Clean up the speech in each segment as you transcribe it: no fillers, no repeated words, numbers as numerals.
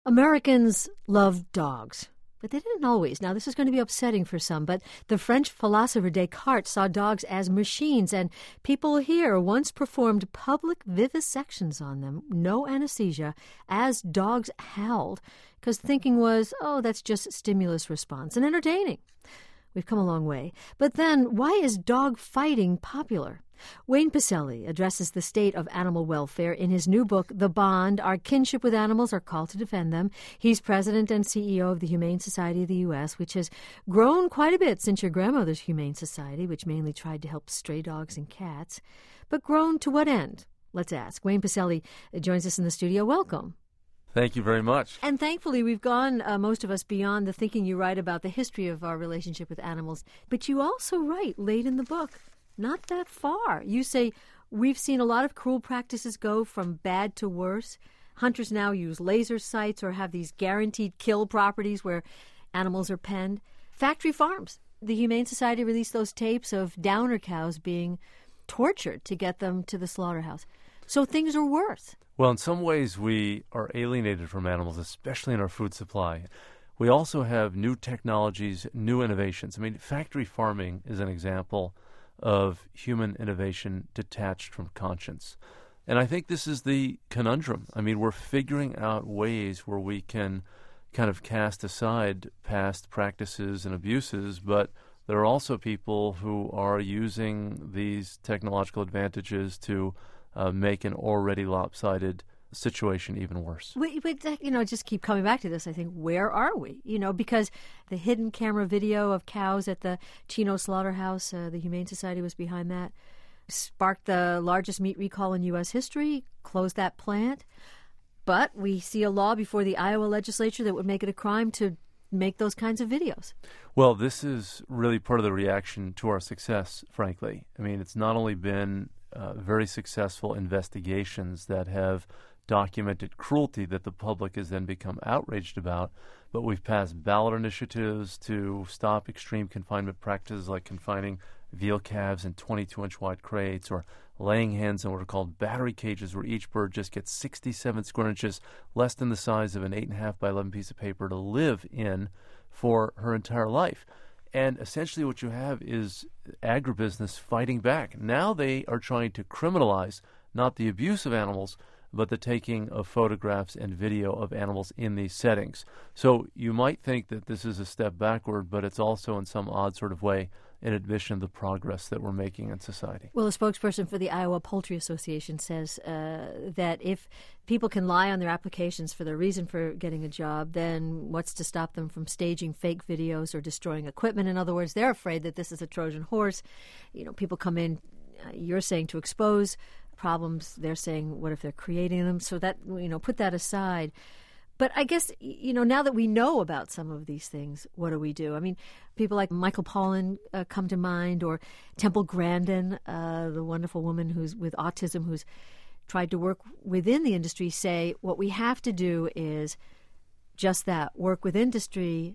Americans love dogs, but they didn't always. Now, this is going to be upsetting for some, but the French philosopher Descartes saw dogs as machines, and people here once performed public vivisections on them, no anesthesia, as dogs howled, because thinking was, oh, that's just stimulus response and entertaining. We've come a long way. But then, why is dog fighting popular? Wayne Pacelle addresses the state of animal welfare in his new book, The Bond, Our Kinship with Animals, Our Call to Defend Them. He's president and CEO of the Humane Society of the U.S., which has grown quite a bit since your grandmother's Humane Society, which mainly tried to help stray dogs and cats. But grown to what end? Let's ask. Wayne Pacelle joins us in the studio. Welcome. Thank you very much. And thankfully, we've gone, most of us, beyond the thinking you write about the history of our relationship with animals. But you also write, late in the book, not that far. You say, we've seen a lot of cruel practices go from bad to worse. Hunters now use laser sights or have these guaranteed kill properties where animals are penned. Factory farms. The Humane Society released those tapes of downer cows being tortured to get them to the slaughterhouse. So things are worse. Well, in some ways, we are alienated from animals, especially in our food supply. We also have new technologies, new innovations. I mean, factory farming is an example of human innovation detached from conscience. And I think this is the conundrum. I mean, we're figuring out ways where we can kind of cast aside past practices and abuses, but there are also people who are using these technological advantages to make an already lopsided situation even worse. Just keep coming back to this, I think. Where are we? Because the hidden camera video of cows at the Chino slaughterhouse, the Humane Society was behind that, sparked the largest meat recall in U.S. history, closed that plant. But we see a law before the Iowa legislature that would make it a crime to make those kinds of videos. Well, this is really part of the reaction to our success, frankly. I mean, it's not only been very successful investigations that have documented cruelty that the public has then become outraged about, but we've passed ballot initiatives to stop extreme confinement practices like confining veal calves in 22-inch wide crates or laying hens in what are called battery cages where each bird just gets 67 square inches, less than the size of an 8.5 by 11 piece of paper to live in for her entire life. And essentially what you have is agribusiness fighting back. Now they are trying to criminalize not the abuse of animals, but the taking of photographs and video of animals in these settings. So you might think that this is a step backward, but it's also in some odd sort of way an admission of the progress that we're making in society. Well, a spokesperson for the Iowa Poultry Association says that if people can lie on their applications for their reason for getting a job, then what's to stop them from staging fake videos or destroying equipment? In other words, they're afraid that this is a Trojan horse. People come in, you're saying, to expose problems. They're saying, what if they're creating them? So that, put that aside. But I guess, now that we know about some of these things, what do we do? I mean, people like Michael Pollan come to mind, or Temple Grandin, the wonderful woman who's with autism, who's tried to work within the industry, say what we have to do is just that, work with industry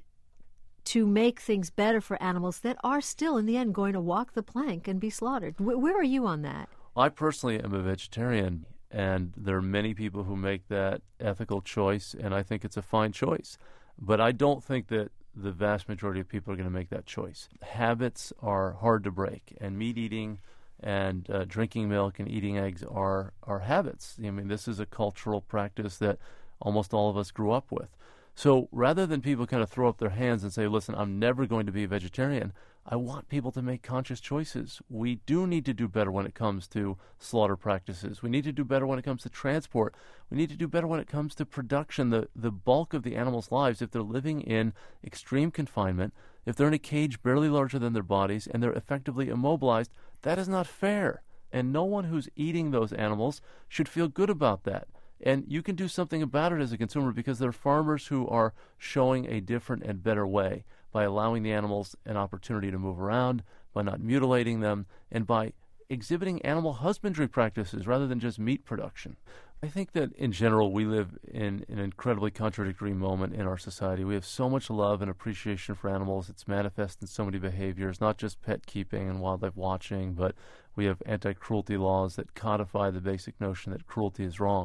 to make things better for animals that are still, in the end, going to walk the plank and be slaughtered. Where are you on that? I personally am a vegetarian, and there are many people who make that ethical choice, and I think it's a fine choice. But I don't think that the vast majority of people are going to make that choice. Habits are hard to break, and meat eating and drinking milk and eating eggs are habits. I mean, this is a cultural practice that almost all of us grew up with. So rather than people kind of throw up their hands and say, listen, I'm never going to be a vegetarian, I want people to make conscious choices. We do need to do better when it comes to slaughter practices. We need to do better when it comes to transport. We need to do better when it comes to production. The bulk of the animals' lives, if they're living in extreme confinement, if they're in a cage barely larger than their bodies, and they're effectively immobilized, that is not fair. And no one who's eating those animals should feel good about that. And you can do something about it as a consumer, because there are farmers who are showing a different and better way by allowing the animals an opportunity to move around, by not mutilating them, and by exhibiting animal husbandry practices rather than just meat production. I think that in general we live in an incredibly contradictory moment in our society. We have so much love and appreciation for animals. It's manifest in so many behaviors, not just pet keeping and wildlife watching, but we have anti-cruelty laws that codify the basic notion that cruelty is wrong.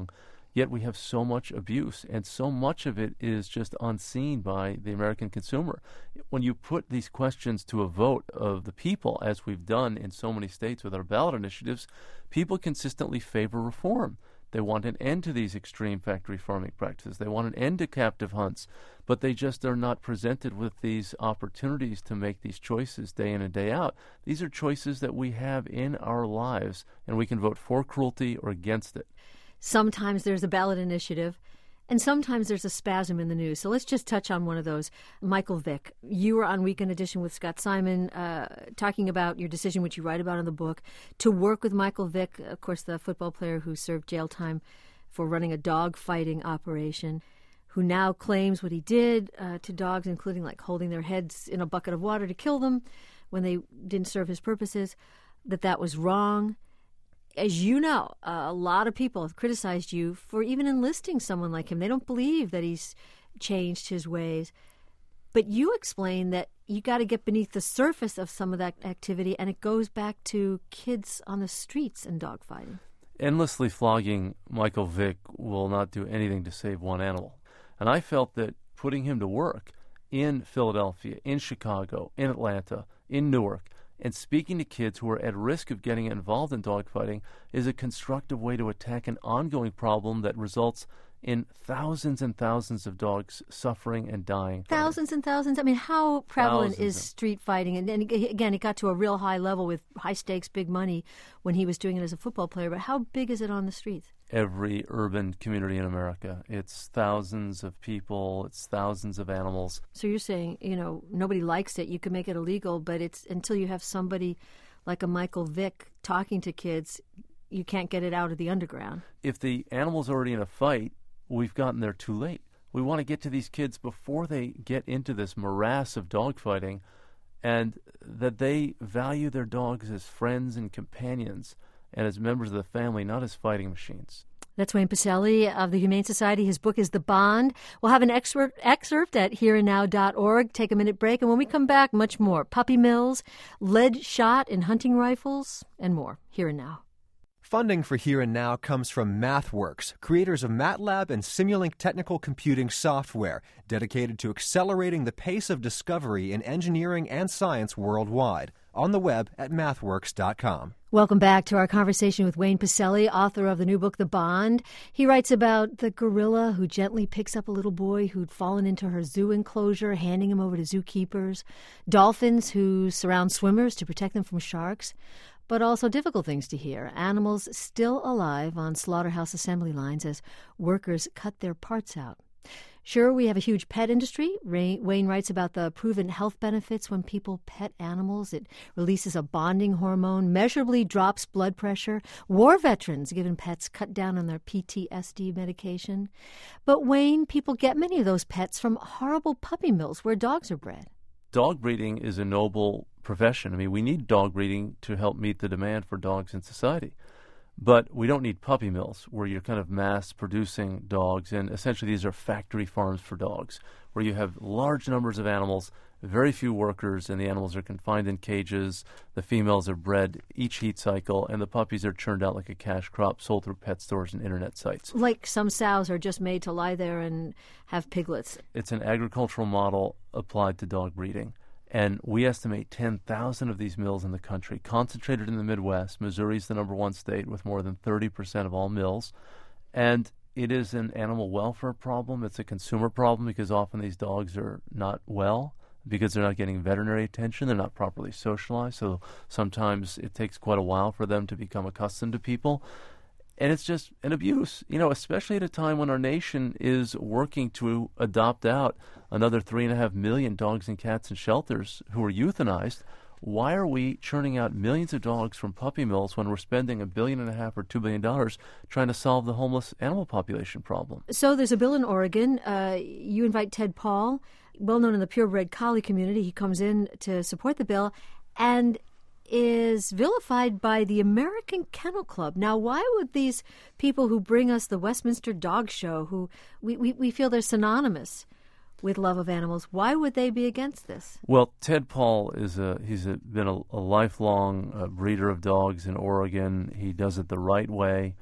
Yet we have so much abuse, and so much of it is just unseen by the American consumer. When you put these questions to a vote of the people, as we've done in so many states with our ballot initiatives, people consistently favor reform. They want an end to these extreme factory farming practices. They want an end to captive hunts, but they just are not presented with these opportunities to make these choices day in and day out. These are choices that we have in our lives, and we can vote for cruelty or against it. Sometimes there's a ballot initiative, and sometimes there's a spasm in the news. So let's just touch on one of those. Michael Vick, you were on Weekend Edition with Scott Simon talking about your decision, which you write about in the book, to work with Michael Vick, of course, the football player who served jail time for running a dog fighting operation, who now claims what he did to dogs, including like holding their heads in a bucket of water to kill them when they didn't serve his purposes, that was wrong. As you know, a lot of people have criticized you for even enlisting someone like him. They don't believe that he's changed his ways. But you explain that you got to get beneath the surface of some of that activity, and it goes back to kids on the streets and dogfighting. Endlessly flogging Michael Vick will not do anything to save one animal. And I felt that putting him to work in Philadelphia, in Chicago, in Atlanta, in Newark, and speaking to kids who are at risk of getting involved in dogfighting is a constructive way to attack an ongoing problem that results in thousands and thousands of dogs suffering and dying. Thousands and thousands? I mean, how prevalent is street fighting? And again, it got to a real high level with high stakes, big money when he was doing it as a football player. But how big is it on the streets? Every urban community in America. It's thousands of people. It's thousands of animals. So you're saying, nobody likes it. You can make it illegal, but it's until you have somebody like a Michael Vick talking to kids, you can't get it out of the underground. If the animal's already in a fight, we've gotten there too late. We want to get to these kids before they get into this morass of dogfighting, and that they value their dogs as friends and companions and as members of the family, not as fighting machines. That's Wayne Pacelle of the Humane Society. His book is The Bond. We'll have an excerpt at hereandnow.org. Take a minute break, and when we come back, much more. Puppy mills, lead shot in hunting rifles, and more. Here and Now. Funding for Here and Now comes from MathWorks, creators of MATLAB and Simulink technical computing software, dedicated to accelerating the pace of discovery in engineering and science worldwide. On the web at mathworks.com. Welcome back to our conversation with Wayne Pacelle, author of the new book, The Bond. He writes about the gorilla who gently picks up a little boy who'd fallen into her zoo enclosure, handing him over to zookeepers, dolphins who surround swimmers to protect them from sharks, but also difficult things to hear. Animals still alive on slaughterhouse assembly lines as workers cut their parts out. Sure, we have a huge pet industry. Wayne writes about the proven health benefits when people pet animals. It releases a bonding hormone, measurably drops blood pressure. War veterans given pets cut down on their PTSD medication. But Wayne, people get many of those pets from horrible puppy mills where dogs are bred. Dog breeding is a noble profession. I mean, we need dog breeding to help meet the demand for dogs in society. But we don't need puppy mills where you're kind of mass producing dogs. And essentially these are factory farms for dogs where you have large numbers of animals, very few workers, and the animals are confined in cages. The females are bred each heat cycle, and the puppies are churned out like a cash crop sold through pet stores and internet sites. Like some sows are just made to lie there and have piglets. It's an agricultural model applied to dog breeding. And we estimate 10,000 of these mills in the country, concentrated in the Midwest. Missouri's the number one state with more than 30% of all mills. And it is an animal welfare problem. It's a consumer problem because often these dogs are not well because they're not getting veterinary attention. They're not properly socialized. So sometimes it takes quite a while for them to become accustomed to people. And it's just an abuse, especially at a time when our nation is working to adopt out another 3.5 million dogs and cats in shelters who are euthanized. Why are we churning out millions of dogs from puppy mills when we're spending $1.5 billion or $2 billion trying to solve the homeless animal population problem? So there's a bill in Oregon. You invite Ted Paul, well known in the purebred collie community. He comes in to support the bill and is vilified by the American Kennel Club. Now, why would these people who bring us the Westminster Dog Show, who we feel they're synonymous with love of animals, why would they be against this? Well, Ted Paul he's been a lifelong breeder of dogs in Oregon. He does it the right way.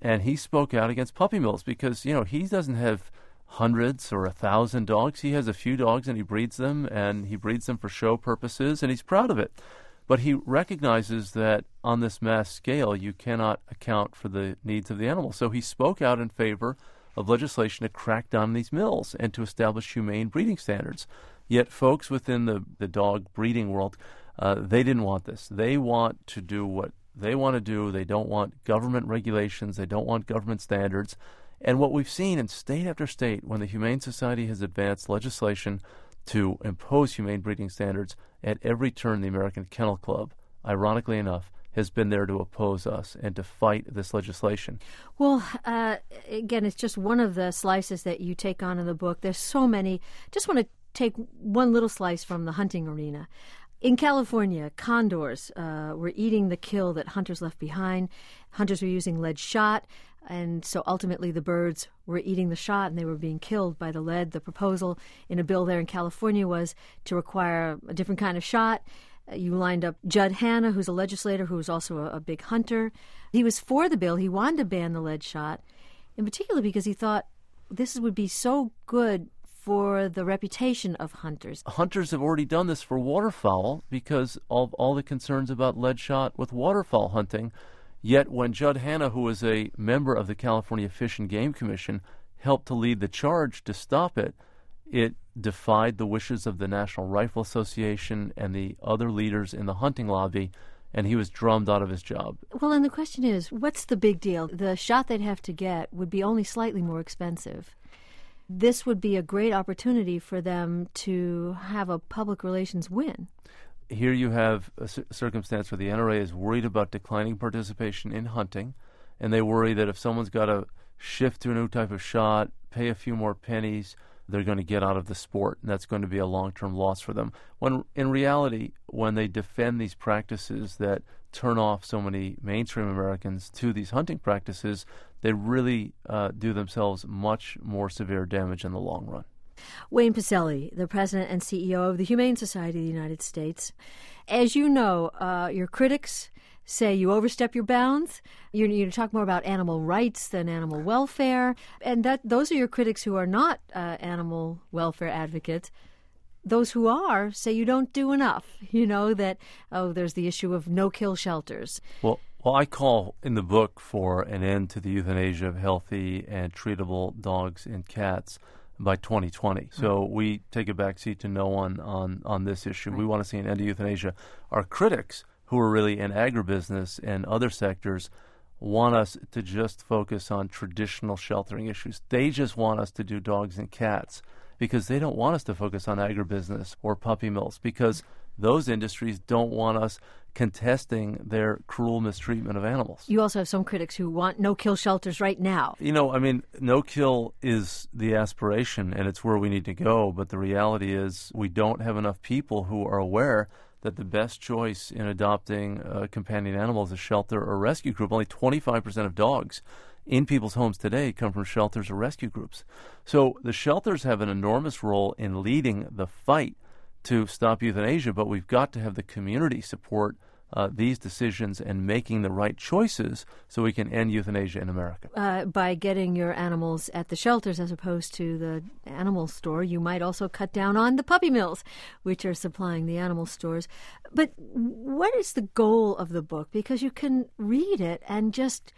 and he spoke out against puppy mills because, he doesn't have hundreds or 1,000 dogs. He has a few dogs and he breeds them for show purposes, and he's proud of it. But he recognizes that on this mass scale, you cannot account for the needs of the animals. So he spoke out in favor of legislation to crack down on these mills and to establish humane breeding standards. Yet folks within the dog breeding world, they didn't want this. They want to do what they want to do. They don't want government regulations. They don't want government standards. And what we've seen in state after state, when the Humane Society has advanced legislation to impose humane breeding standards, at every turn the American Kennel Club, ironically enough, has been there to oppose us and to fight this legislation. Well, again, it's just one of the slices that you take on in the book. There's so many. Just want to take one little slice from the hunting arena. In California, condors were eating the kill that hunters left behind. Hunters were using lead shot, and so ultimately the birds were eating the shot and they were being killed by the lead. The proposal in a bill there in California was to require a different kind of shot. You lined up Judd Hanna, who's a legislator who was also a big hunter. He was for the bill. He wanted to ban the lead shot, in particular because he thought this would be so good for the reputation of hunters. Hunters have already done this for waterfowl because of all the concerns about lead shot with waterfowl hunting. Yet when Judd Hanna, who was a member of the California Fish and Game Commission, helped to lead the charge to stop it, it defied the wishes of the National Rifle Association and the other leaders in the hunting lobby, and he was drummed out of his job. Well, and the question is, what's the big deal? The shot they'd have to get would be only slightly more expensive. This would be a great opportunity for them to have a public relations win. Here you have a circumstance where the NRA is worried about declining participation in hunting, and they worry that if someone's got to shift to a new type of shot, pay a few more pennies, they're going to get out of the sport, and that's going to be a long-term loss for them. When in reality, when they defend these practices that turn off so many mainstream Americans to these hunting practices, they really do themselves much more severe damage in the long run. Wayne Pacelle, the president and CEO of the Humane Society of the United States. As you know, your critics say you overstep your bounds. You talk more about animal rights than animal welfare, and those are your critics who are not animal welfare advocates. Those who are say you don't do enough. There's the issue of no-kill shelters. Well, I call in the book for an end to the euthanasia of healthy and treatable dogs and cats by 2020. So we take a backseat to no one on this issue. Right. We want to see an end to euthanasia. Our critics, who are really in agribusiness and other sectors, want us to just focus on traditional sheltering issues. They just want us to do dogs and cats because they don't want us to focus on agribusiness or puppy mills because those industries don't want us contesting their cruel mistreatment of animals. You also have some critics who want no-kill shelters right now. No-kill is the aspiration, and it's where we need to go, but the reality is we don't have enough people who are aware that the best choice in adopting a companion animal is a shelter or rescue group. Only 25% of dogs in people's homes today come from shelters or rescue groups. So the shelters have an enormous role in leading the fight to stop euthanasia, but we've got to have the community support these decisions and making the right choices so we can end euthanasia in America. By getting your animals at the shelters as opposed to the animal store, you might also cut down on the puppy mills, which are supplying the animal stores. But what is the goal of the book? Because you can read it and just,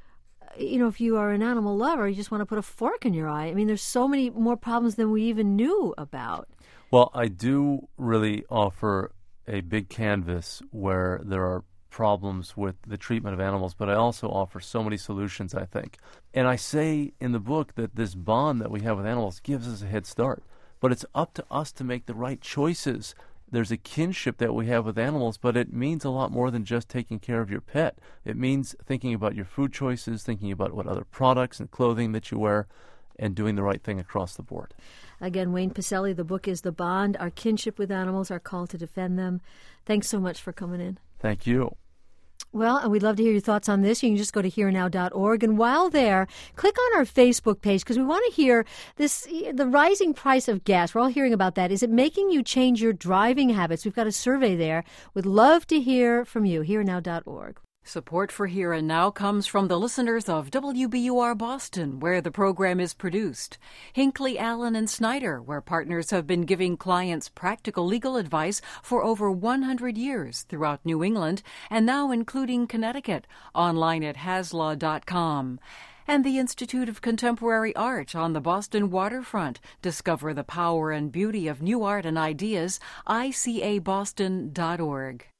if you are an animal lover, you just want to put a fork in your eye. I mean, there's so many more problems than we even knew about. Well, I do really offer a big canvas where there are problems with the treatment of animals, but I also offer so many solutions, I think. And I say in the book that this bond that we have with animals gives us a head start, but it's up to us to make the right choices. There's a kinship that we have with animals, but it means a lot more than just taking care of your pet. It means thinking about your food choices, thinking about what other products and clothing that you wear, and doing the right thing across the board. Again, Wayne Pacelle, the book is The Bond, Our Kinship with Animals, Our Call to Defend Them. Thanks so much for coming in. Thank you. Well, and we'd love to hear your thoughts on this. You can just go to herenow.org. And while there, click on our Facebook page because we want to hear the rising price of gas. We're all hearing about that. Is it making you change your driving habits? We've got a survey there. We'd love to hear from you. herenow.org. Support for Here and Now comes from the listeners of WBUR Boston, where the program is produced, Hinckley, Allen, and Snyder, where partners have been giving clients practical legal advice for over 100 years throughout New England, and now including Connecticut, online at haslaw.com. And the Institute of Contemporary Art on the Boston waterfront. Discover the power and beauty of new art and ideas, icaboston.org.